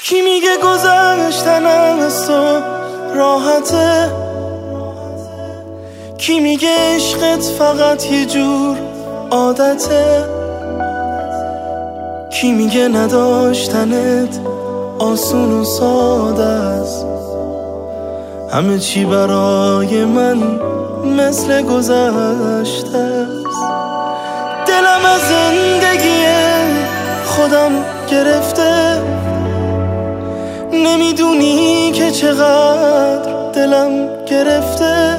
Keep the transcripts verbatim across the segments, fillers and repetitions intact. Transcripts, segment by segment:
کی میگه گذشتنم از تو راحته؟ کی میگه عشقت فقط یه جور عادته؟ کی میگه نداشتنت آسون و ساده است؟ همه چی برای من مثل گذشته است. دلم از زندگی خودم گرفته، نمیدونی که چقدر دلم گرفته،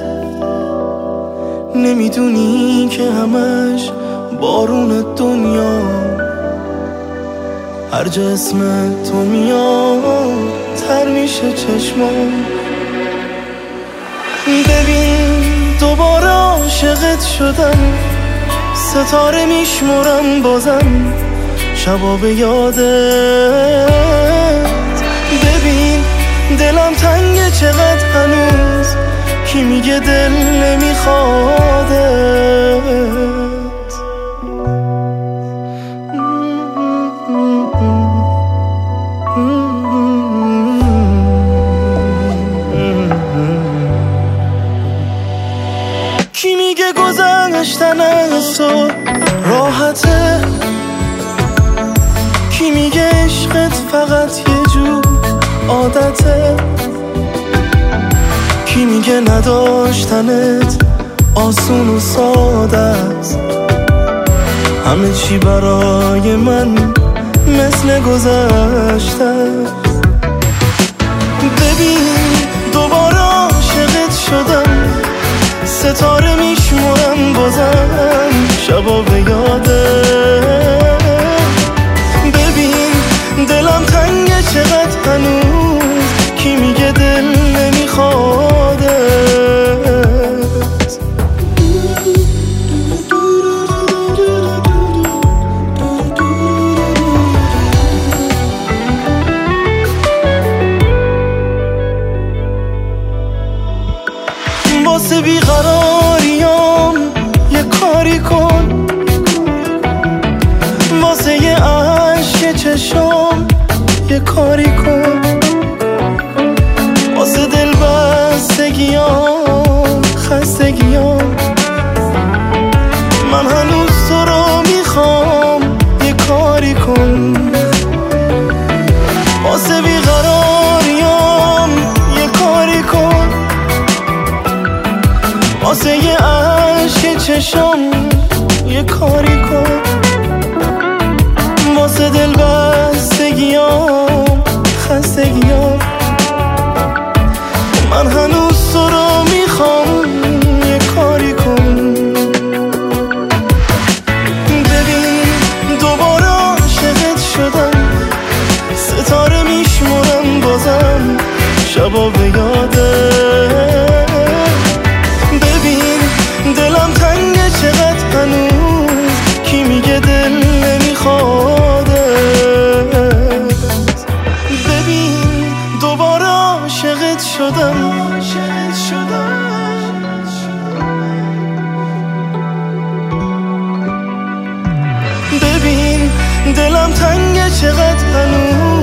نمیدونی که همش بارون دنیا هر جا اسم تو میاد تر میشه چشمام. ببین دوباره عاشقت شدم، ستاره میشمرم بازم شبا به یادت. ببین دلم تنگه چقدر هنوز، کی میگه دل نمیخوادت؟ کی میگه گذشتن از تو راحته؟ کی میگه عشقت فقط یه جور عادته؟ کی میگه نداشتنت آسون و ساده است؟ همه چی برای من مثل گذشته. ببین دوباره عاشقت شدم، ستاره میشمرم بازم شبا به یادت. ببین دلم تنگه چقدر هنوز، کی میگه دل نمیخوادت؟ واسه بیقراریام یه کاری کن، واسه یه عشق چشام یه کاری کن، واسه دل بستگیام خستگیام من هنوز تو رو میخوام یه کاری کن. واسه بیقراریام یه کاری کن، واسه یه عشق چشام یه کاری کن، واسه دل بستگیام خستگیام من هنوز تو رو میخوام یه کاری کن. ببین دوباره عاشقت شدم، ستاره میشمرم بازم شبا به یادت. دلم تنگه چقدر هنوز، کی میگه دل نمیخوادت؟ ببین دوباره عاشقت شدم، ببین دلم تنگه چقدر هنوز.